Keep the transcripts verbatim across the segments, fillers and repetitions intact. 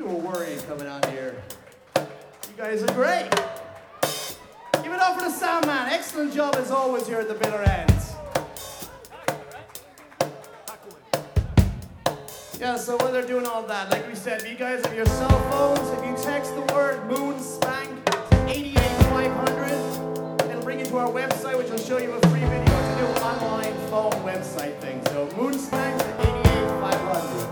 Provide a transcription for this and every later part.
We were worried coming on here. You guys are great. Give it up for the sound man. Excellent job as always here at the Bitter Ends. Yeah, so while they're doing all that, like we said, you guys have your cell phones. If you text the word Moon Spank to eight eight five hundred, it'll bring you to our website, which will show you a free video to do an online phone website thing. So Moon Spank to eight eight five hundred.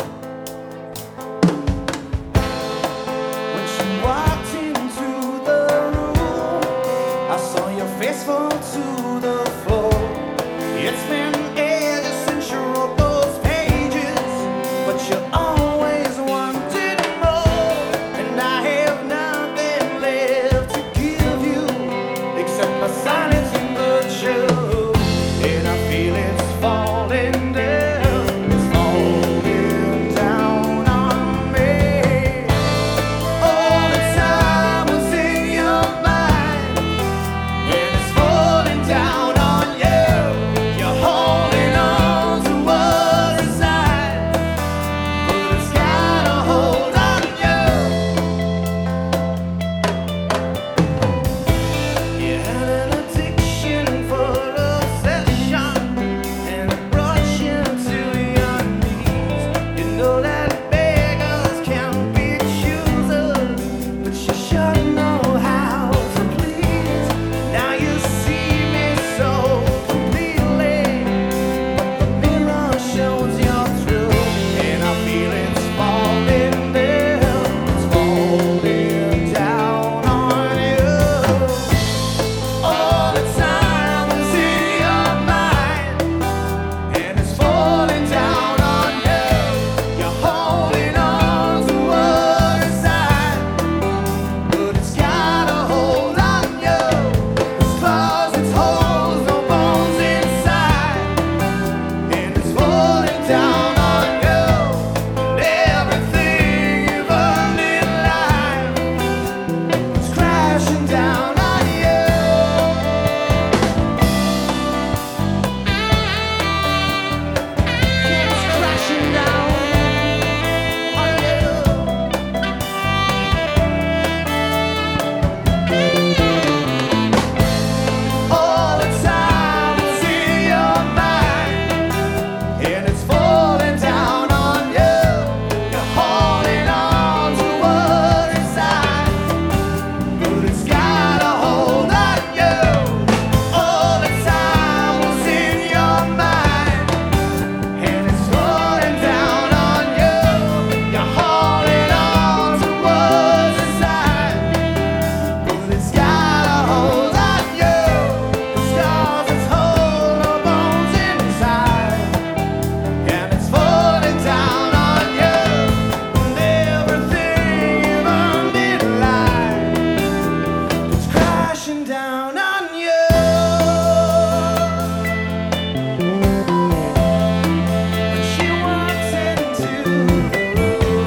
When she walked into the room, I saw your face fall to the floor. It's been ages since you wrote those pages, but you always wanted more, and I have nothing left to give you except my silence and the truth. And I feel it's falling down, it's falling down on me. All the time was in your mind, and it's falling down on you. You're holding on to what inside, but it's got a hold on you. You had an addiction for obsession, and it brought you to your knees. You know that beggars can be choosers, but you sure know how to please. Now you see me so completely, but the mirror shows you're through, and I feel it's falling down, it's falling down on you. All the time is in your mind, and it's falling down on you. You're holding on to what's inside, but it's got a hold on you. It's claws, it's holes, no bones inside, and it's falling down on you. And everything you've earned in life is crashing down on you. It's crashing down on you. All the time is in your mind, and it's falling down on you. You're holding on to what's inside, but it's got a hold on you. All the time was in your mind, and it's falling down on you. You're holding on to what's inside, but it's got a hold on you. The scars, it's whole, no bones inside, and it's falling down on you. And everything you've earned in life is crashing down on you. When she walks into the room,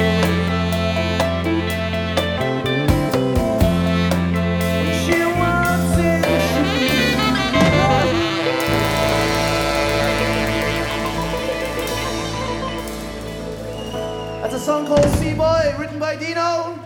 when she walks in, that's a song called Sea Boy, written by Dino.